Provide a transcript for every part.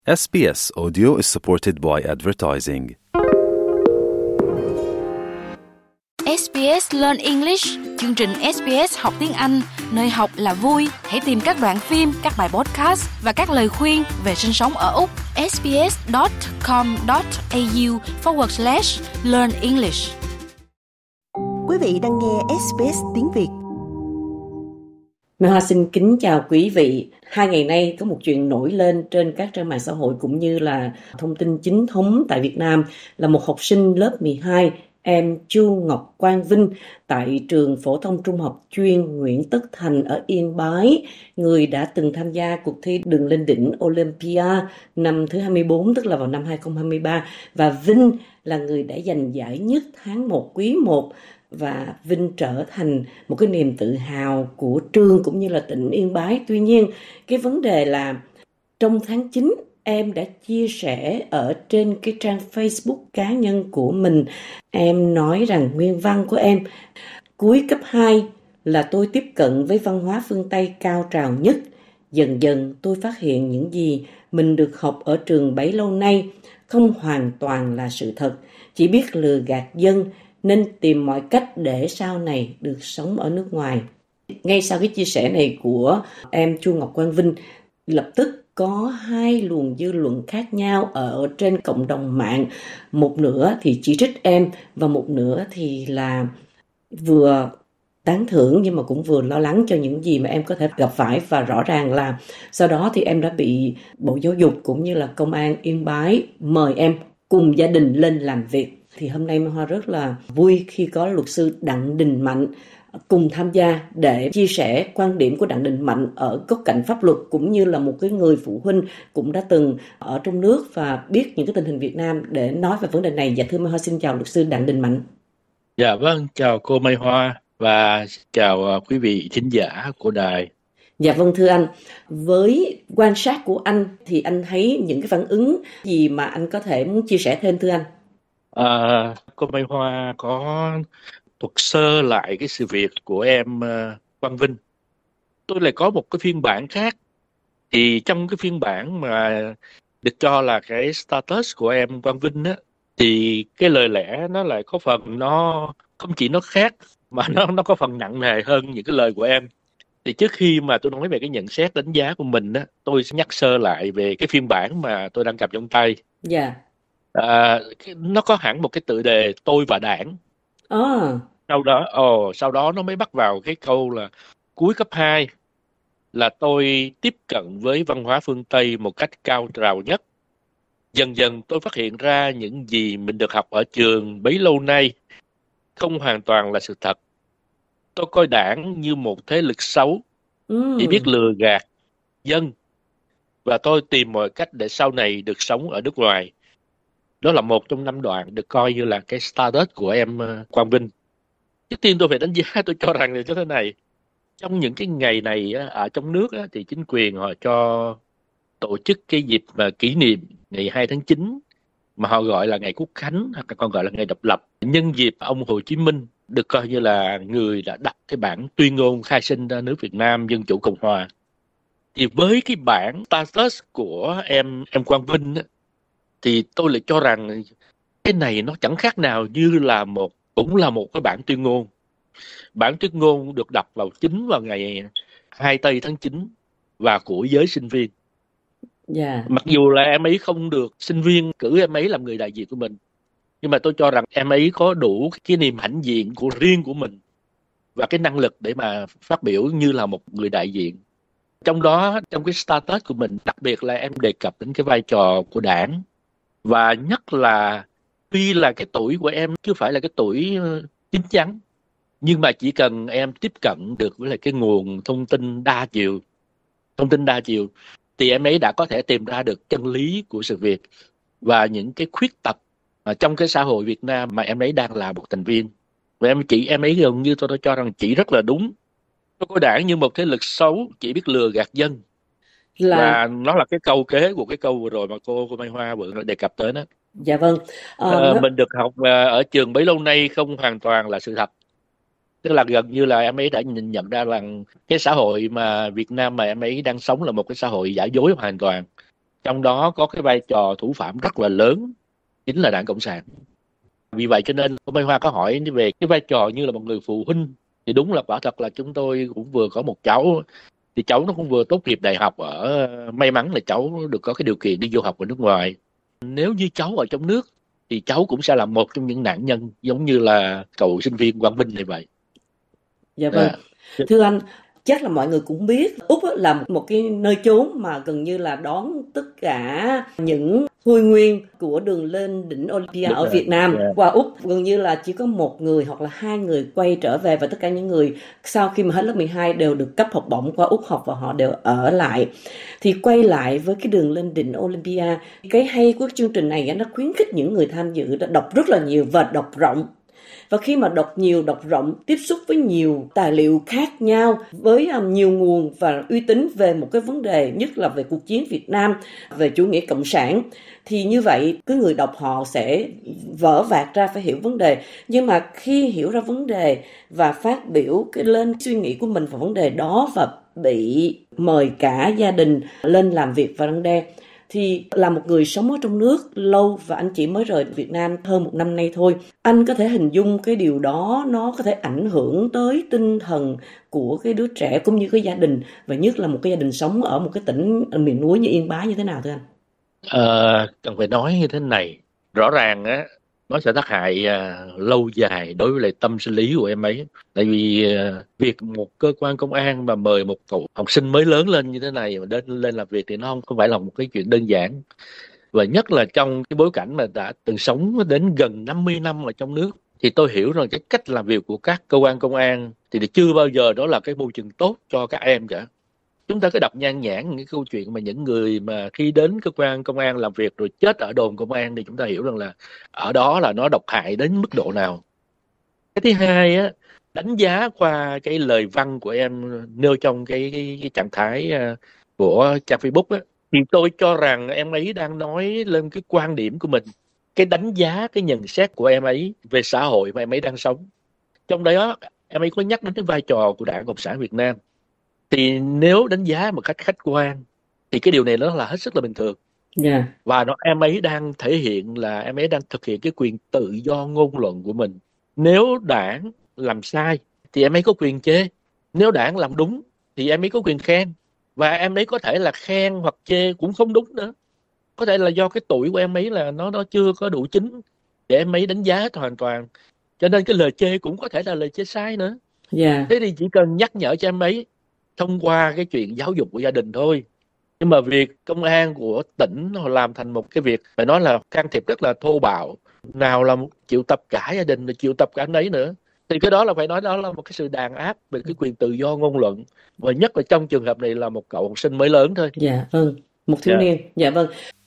SBS Audio is supported by advertising. SBS Learn English, chương trình SBS học tiếng Anh, nơi học là vui. Hãy tìm các đoạn phim, các bài podcast và các lời khuyên về sinh sống ở Úc. sbs.com.au/learn English. Quý vị đang nghe SBS tiếng Việt. Mai Hoa xin kính chào quý vị. 2 ngày nay có một chuyện nổi lên trên các trang mạng xã hội cũng như là thông tin chính thống tại Việt Nam là một học sinh lớp 12, em Chu Ngọc Quang Vinh tại trường phổ thông trung học chuyên Nguyễn Tất Thành ở Yên Bái, người đã từng tham gia cuộc thi Đường lên đỉnh Olympia năm thứ 24, tức là vào năm 2023, và Vinh là người đã giành giải nhất tháng 1 quý 1. Và Vinh trở thành một cái niềm tự hào của trường cũng như là tỉnh Yên Bái. Tuy nhiên, cái vấn đề là trong tháng 9, em đã chia sẻ ở trên cái trang Facebook cá nhân của mình. Em nói rằng nguyên văn của em: cuối cấp 2 là tôi tiếp cận với văn hóa phương Tây cao trào nhất. Dần dần tôi phát hiện những gì mình được học ở trường bấy lâu nay không hoàn toàn là sự thật, chỉ biết lừa gạt dân, nên tìm mọi cách để sau này được sống ở nước ngoài. Ngay sau cái chia sẻ này của em Chu Ngọc Quang Vinh, lập tức có 2 luồng dư luận khác nhau ở trên cộng đồng mạng. Một nửa thì chỉ trích em và một nửa thì là vừa tán thưởng nhưng mà cũng vừa lo lắng cho những gì mà em có thể gặp phải. Và rõ ràng là sau đó thì em đã bị Bộ Giáo dục cũng như là Công an Yên Bái mời em cùng gia đình lên làm việc. Thì hôm nay Mai Hoa rất là vui khi có luật sư Đặng Đình Mạnh cùng tham gia để chia sẻ quan điểm của Đặng Đình Mạnh ở góc cạnh pháp luật, cũng như là một cái người phụ huynh cũng đã từng ở trong nước và biết những cái tình hình Việt Nam để nói về vấn đề này. Dạ thưa Mai Hoa, xin chào luật sư Đặng Đình Mạnh. Dạ vâng, chào cô Mai Hoa và chào quý vị thính giả của đài. Dạ vâng thưa anh, với quan sát của anh thì anh thấy những cái phản ứng gì mà anh có thể muốn chia sẻ thêm thưa anh? Cô Mai Hoa có thuật sơ lại cái sự việc của em Quang Vinh. Tôi lại có một cái phiên bản khác. Thì trong cái phiên bản mà được cho là cái status của em Quang Vinh á, thì cái lời lẽ nó lại có phần nó không chỉ nó khác mà nó có phần nặng nề hơn những cái lời của em. Thì trước khi mà tôi nói về cái nhận xét đánh giá của mình á, tôi sẽ nhắc sơ lại về cái phiên bản mà tôi đang cầm trong tay. Dạ. Nó có hẳn một cái tựa đề tôi và đảng. Sau đó nó mới bắt vào cái câu là cuối cấp 2 là tôi tiếp cận với văn hóa phương Tây một cách cao trào nhất. Dần dần tôi phát hiện ra những gì mình được học ở trường bấy lâu nay không hoàn toàn là sự thật. Tôi coi đảng như một thế lực xấu, chỉ biết lừa gạt dân, và tôi tìm mọi cách để sau này được sống ở nước ngoài. Đó là một trong 5 đoạn được coi như là cái status của em Quang Vinh. Trước tiên tôi phải đánh giá, tôi cho rằng là như thế này. Trong những cái ngày này ở trong nước thì chính quyền họ cho tổ chức cái dịp mà kỷ niệm ngày 2 tháng 9 mà họ gọi là ngày Quốc khánh, hoặc còn gọi là ngày độc lập. Nhân dịp ông Hồ Chí Minh được coi như là người đã đặt cái bản tuyên ngôn khai sinh ra nước Việt Nam Dân Chủ Cộng Hòa. Thì với cái bản status của em Quang Vinh thì tôi lại cho rằng cái này nó chẳng khác nào như là cũng là một cái bản tuyên ngôn. Bản tuyên ngôn được đọc vào ngày 2 tây tháng 9 và của giới sinh viên. Yeah. Mặc dù là em ấy không được sinh viên cử em ấy làm người đại diện của mình, nhưng mà tôi cho rằng em ấy có đủ cái niềm hãnh diện của riêng của mình và cái năng lực để mà phát biểu như là một người đại diện. Trong đó, trong cái status của mình, đặc biệt là em đề cập đến cái vai trò của đảng. Và nhất là tuy là cái tuổi của em chưa phải là cái tuổi chín chắn, nhưng mà chỉ cần em tiếp cận được với lại cái nguồn thông tin đa chiều thì em ấy đã có thể tìm ra được chân lý của sự việc và những cái khuyết tật trong cái xã hội Việt Nam mà em ấy đang là một thành viên. Và em ấy gần như tôi cho rằng chỉ rất là đúng. Tôi coi đảng như một thế lực xấu, chỉ biết lừa gạt dân. Và nó là cái câu kế của cái câu vừa rồi mà cô Mai Hoa vừa đề cập tới đó. Dạ vâng. Mình được học ở trường bấy lâu nay không hoàn toàn là sự thật. Tức là gần như là em ấy đã nhìn nhận ra rằng cái xã hội mà Việt Nam mà em ấy đang sống là một cái xã hội giả dối hoàn toàn. trong đó có cái vai trò thủ phạm rất là lớn, chính là Đảng Cộng sản. Vì vậy cho nên Mai Hoa có hỏi về cái vai trò như là một người phụ huynh, thì đúng là quả thật là chúng tôi cũng vừa có một cháu, thì cháu nó cũng vừa tốt nghiệp đại học ở, may mắn là cháu được có cái điều kiện đi du học ở nước ngoài. Nếu như cháu ở trong nước thì cháu cũng sẽ là một trong những nạn nhân giống như là cậu sinh viên Quang Minh này vậy. Dạ vâng. Thưa anh, chắc là mọi người cũng biết Úc là một cái nơi chốn mà gần như là đón tất cả những khôi nguyên của đường lên đỉnh Olympia ở Việt Nam qua Úc. Gần như là chỉ có một người hoặc là hai người quay trở về, và tất cả những người sau khi mà hết lớp 12 đều được cấp học bổng qua Úc học và họ đều ở lại. Thì quay lại với cái đường lên đỉnh Olympia, cái hay của chương trình này nó khuyến khích những người tham dự đã đọc rất là nhiều và đọc rộng. Và khi mà đọc nhiều, đọc rộng, tiếp xúc với nhiều tài liệu khác nhau, với nhiều nguồn và uy tín về một cái vấn đề, nhất là về cuộc chiến Việt Nam, về chủ nghĩa cộng sản, thì như vậy cái người đọc họ sẽ vỡ vạc ra, phải hiểu vấn đề. Nhưng mà khi hiểu ra vấn đề và phát biểu lên suy nghĩ của mình vào vấn đề đó và bị mời cả gia đình lên làm việc và răn đe, thì là một người sống ở trong nước lâu, và anh chỉ mới rời Việt Nam hơn 1 năm nay thôi, anh có thể hình dung cái điều đó nó có thể ảnh hưởng tới tinh thần của cái đứa trẻ cũng như cái gia đình, và nhất là một cái gia đình sống ở một cái tỉnh miền núi như Yên Bái như thế nào thưa anh? Cần phải nói như thế này, rõ ràng á, nó sẽ tác hại lâu dài đối với lại tâm sinh lý của em ấy. Tại vì việc một cơ quan công an mà mời một cậu học sinh mới lớn lên như thế này mà lên làm việc thì nó không phải là một cái chuyện đơn giản. Và nhất là trong cái bối cảnh mà đã từng sống đến gần 50 năm ở trong nước, thì tôi hiểu rằng cái cách làm việc của các cơ quan công an thì chưa bao giờ đó là cái môi trường tốt cho các em cả. Chúng ta cứ đọc nhan nhản những câu chuyện mà những người mà khi đến cơ quan công an làm việc rồi chết ở đồn công an, thì chúng ta hiểu rằng là ở đó là nó độc hại đến mức độ nào. Cái thứ hai á, đánh giá qua cái lời văn của em nêu trong cái trạng thái của trang Facebook á, thì tôi cho rằng em ấy đang nói lên cái quan điểm của mình, cái đánh giá, cái nhận xét của em ấy về xã hội mà em ấy đang sống. Trong đó em ấy có nhắc đến cái vai trò của Đảng Cộng sản Việt Nam. Thì nếu đánh giá một cách khách quan thì cái điều này nó là hết sức là bình thường. Và em ấy đang thể hiện là em ấy đang thực hiện cái quyền tự do ngôn luận của mình. Nếu đảng làm sai thì em ấy có quyền chê, nếu đảng làm đúng thì em ấy có quyền khen. Và em ấy có thể là khen hoặc chê cũng không đúng nữa, có thể là do cái tuổi của em ấy là nó chưa có đủ chín để em ấy đánh giá hoàn toàn, cho nên cái lời chê cũng có thể là lời chê sai nữa. Thế thì chỉ cần nhắc nhở cho em ấy thông qua cái chuyện giáo dục của gia đình thôi. Nhưng mà việc công an của tỉnh họ làm thành một cái việc phải nói là can thiệp rất là thô bạo, nào là chịu tập cả gia đình, chịu tập cả anh ấy nữa, thì cái đó là phải nói đó là một cái sự đàn áp về cái quyền tự do ngôn luận, và nhất là trong trường hợp này là một cậu học sinh mới lớn thôi. Dạ vâng, một thiếu niên. Dạ vâng.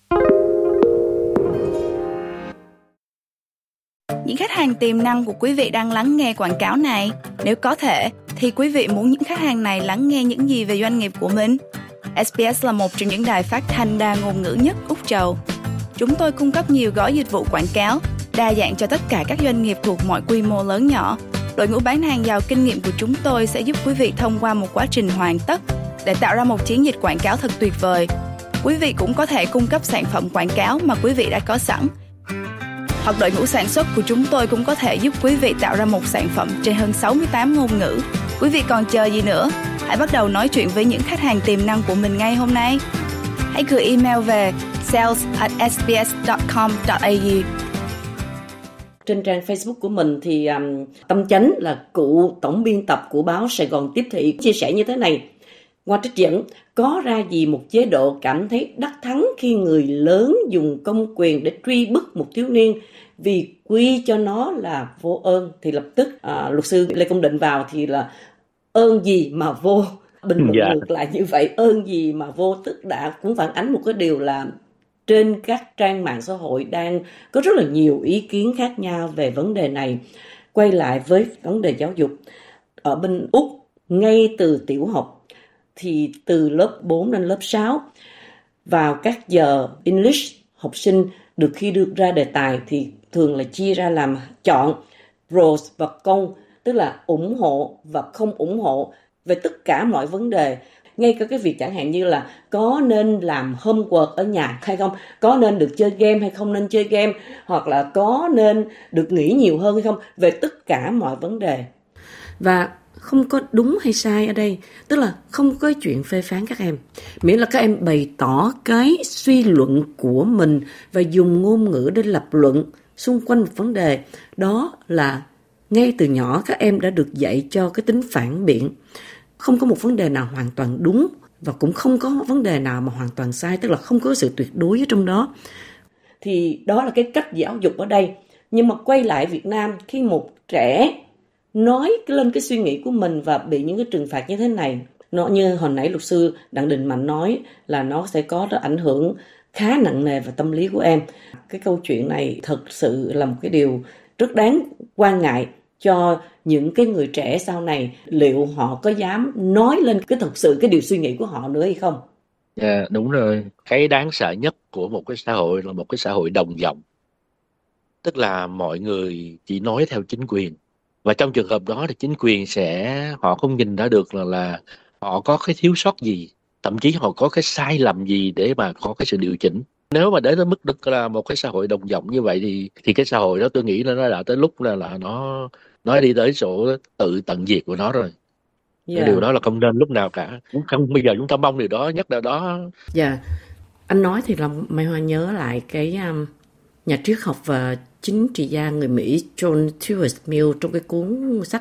Những khách hàng tiềm năng của quý vị đang lắng nghe quảng cáo này, nếu có thể thì quý vị muốn những khách hàng này lắng nghe những gì về doanh nghiệp của mình? SBS là một trong những đài phát thanh đa ngôn ngữ nhất Úc Châu. Chúng tôi cung cấp nhiều gói dịch vụ quảng cáo đa dạng cho tất cả các doanh nghiệp thuộc mọi quy mô lớn nhỏ. Đội ngũ bán hàng giàu kinh nghiệm của chúng tôi sẽ giúp quý vị thông qua một quá trình hoàn tất để tạo ra một chiến dịch quảng cáo thật tuyệt vời. Quý vị cũng có thể cung cấp sản phẩm quảng cáo mà quý vị đã có sẵn. Hoặc đội ngũ sản xuất của chúng tôi cũng có thể giúp quý vị tạo ra một sản phẩm trên hơn 68 ngôn ngữ. Quý vị còn chờ gì nữa? Hãy bắt đầu nói chuyện với những khách hàng tiềm năng của mình ngay hôm nay. Hãy gửi email về sales@sbs.com.au. Trên trang Facebook của mình thì Tâm Chánh là cựu tổng biên tập của báo Sài Gòn Tiếp Thị chia sẻ như thế này: qua trích dẫn, có ra gì một chế độ cảm thấy đắc thắng khi người lớn dùng công quyền để truy bức một thiếu niên vì quy cho nó là vô ơn, thì lập tức luật sư Lê Công Định vào thì là ơn gì mà vô, bình luận ngược lại như vậy, ơn gì mà vô, tức đã cũng phản ánh một cái điều là trên các trang mạng xã hội đang có rất là nhiều ý kiến khác nhau về vấn đề này. Quay lại với vấn đề giáo dục ở bên Úc, ngay từ tiểu học thì từ lớp 4 đến lớp 6 vào các giờ English, học sinh được khi đưa ra đề tài thì thường là chia ra làm chọn, pros và con, tức là ủng hộ và không ủng hộ về tất cả mọi vấn đề. ngay cả cái việc chẳng hạn như là có nên làm homework ở nhà hay không, có nên được chơi game hay không nên chơi game, hoặc là có nên được nghỉ nhiều hơn hay không, về tất cả mọi vấn đề. Và không có đúng hay sai ở đây, tức là không có chuyện phê phán các em, miễn là các em bày tỏ cái suy luận của mình và dùng ngôn ngữ để lập luận xung quanh một vấn đề. Đó là ngay từ nhỏ các em đã được dạy cho cái tính phản biện. Không có một vấn đề nào hoàn toàn đúng và cũng không có vấn đề nào mà hoàn toàn sai, tức là không có sự tuyệt đối ở trong đó. Thì đó là cái cách giáo dục ở đây. Nhưng mà quay lại Việt Nam, khi một trẻ nói lên cái suy nghĩ của mình và bị những cái trừng phạt như thế này, nó như hồi nãy luật sư Đặng Đình Mạnh nói là nó sẽ có ảnh hưởng khá nặng nề vào tâm lý của em. Cái câu chuyện này thật sự là một cái điều rất đáng quan ngại cho những cái người trẻ sau này, liệu họ có dám nói lên cái thật sự cái điều suy nghĩ của họ nữa hay không? Dạ, đúng rồi. Cái đáng sợ nhất của một cái xã hội là một cái xã hội đồng giọng. Tức là mọi người chỉ nói theo chính quyền. Và trong trường hợp đó thì chính quyền họ không nhìn ra được là họ có cái thiếu sót gì, thậm chí họ có cái sai lầm gì để mà có cái sự điều chỉnh. Nếu mà đến mức được là một cái xã hội đồng giọng như vậy thì cái xã hội đó tôi nghĩ là nó đã tới lúc là nó đi tới chỗ tự tận diệt của nó rồi. Cái điều đó là không nên lúc nào cả. Không, bây giờ chúng ta mong điều đó nhất là đó. Dạ, anh nói thì lòng Mai Hoa nhớ lại cái nhà triết học và chính trị gia người Mỹ John Stuart Mill trong cái cuốn sách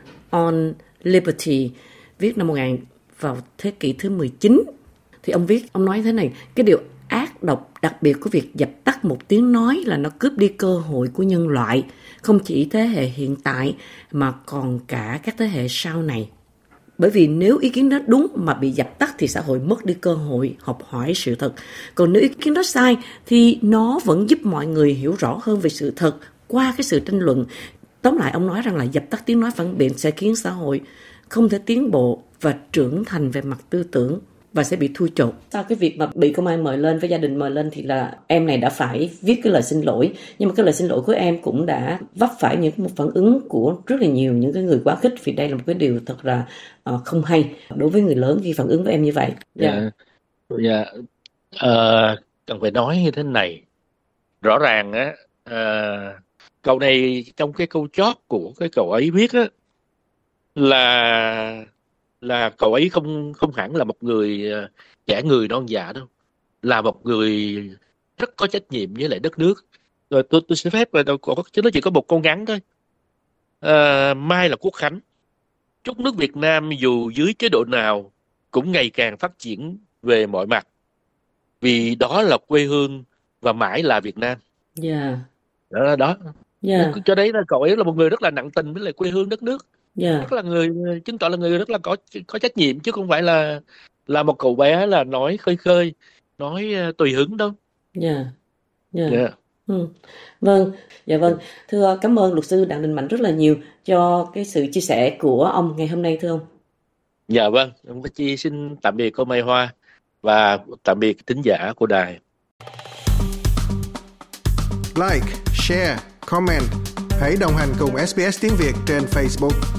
On Liberty viết năm 1000 vào thế kỷ thứ 19. Thì ông nói thế này: cái điều ác độc đặc biệt của việc dập tắt một tiếng nói là nó cướp đi cơ hội của nhân loại, không chỉ thế hệ hiện tại mà còn cả các thế hệ sau này. Bởi vì nếu ý kiến đó đúng mà bị dập tắt thì xã hội mất đi cơ hội học hỏi sự thật. Còn nếu ý kiến đó sai thì nó vẫn giúp mọi người hiểu rõ hơn về sự thật qua cái sự tranh luận. Tóm lại, ông nói rằng là dập tắt tiếng nói phản biện sẽ khiến xã hội không thể tiến bộ và trưởng thành về mặt tư tưởng và sẽ bị thui chột. Sau cái việc mà bị công an mời lên, với gia đình mời lên, thì là em này đã phải viết cái lời xin lỗi. Nhưng mà cái lời xin lỗi của em cũng đã vấp phải những một phản ứng của rất là nhiều những cái người quá khích, vì đây là một cái điều thật là không hay đối với người lớn khi phản ứng với em như vậy. Cần phải nói như thế này. Rõ ràng á, câu này trong cái câu chót của cái cậu ấy viết á, là cậu ấy không hẳn là một người trẻ người non dạ đâu, là một người rất có trách nhiệm với lại đất nước. Rồi tôi xin phép là chứ nó chỉ có một câu ngắn thôi. Mai là quốc khánh, chúc nước Việt Nam dù dưới chế độ nào cũng ngày càng phát triển về mọi mặt, vì đó là quê hương và mãi là Việt Nam. Đó. Cho đấy là cậu ấy là một người rất là nặng tình với lại quê hương đất nước. Rất là chứng tỏ là người rất là có trách nhiệm, chứ không phải là một cậu bé là nói khơi khơi, nói tùy hứng đâu. Vâng. Thưa, cảm ơn luật sư Đặng Đình Mạnh rất là nhiều cho cái sự chia sẻ của ông ngày hôm nay, thưa ông. Dạ vâng, ông Bách Chi xin tạm biệt cô Mai Hoa và tạm biệt thính giả của đài. Like, share, comment. Hãy đồng hành cùng SBS tiếng Việt trên Facebook.